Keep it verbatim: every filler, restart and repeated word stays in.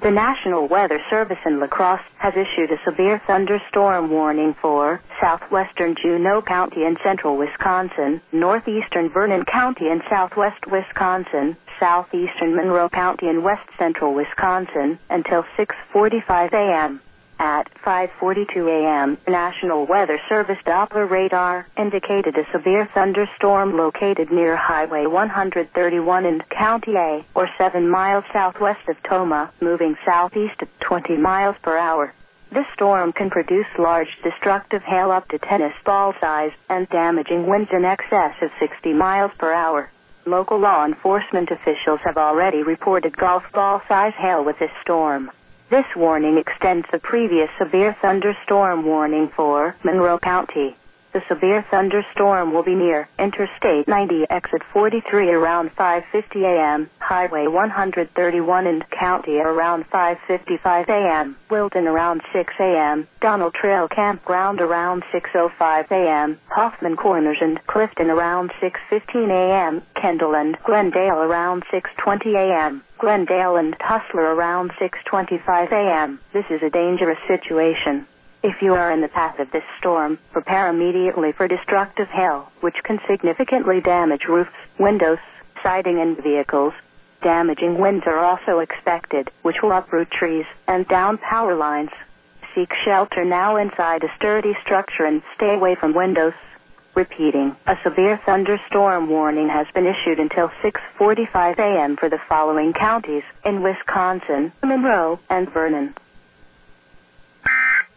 The National Weather Service in La Crosse has issued a severe thunderstorm warning for southwestern Juneau County and central Wisconsin, northeastern Vernon County and southwest Wisconsin, southeastern Monroe County and west central Wisconsin until six forty-five a.m. At five forty-two a.m., National Weather Service Doppler radar indicated a severe thunderstorm located near Highway one thirty-one in County A, or seven miles southwest of Tomah, moving southeast at twenty miles per hour. This storm can produce large destructive hail up to tennis ball size and damaging winds in excess of sixty miles per hour. Local law enforcement officials have already reported golf ball size hail with this storm. This warning extends the previous severe thunderstorm warning for Monroe County. The severe thunderstorm will be near Interstate ninety exit forty-three around five fifty a.m., Highway one thirty-one in County around five fifty-five a.m., Wilton around six a.m., Donald Trail Campground around six oh five a.m., Hoffman Corners and Clifton around six fifteen a.m., Kendall and Glendale around six twenty a.m., Glendale and Hustler around six twenty-five a.m. This is a dangerous situation. If you are in the path of this storm, prepare immediately for destructive hail, which can significantly damage roofs, windows, siding, and vehicles. Damaging winds are also expected, which will uproot trees and down power lines. Seek shelter now inside a sturdy structure and stay away from windows. Repeating, a severe thunderstorm warning has been issued until six forty-five a.m. for the following counties in Wisconsin, Monroe, and Vernon.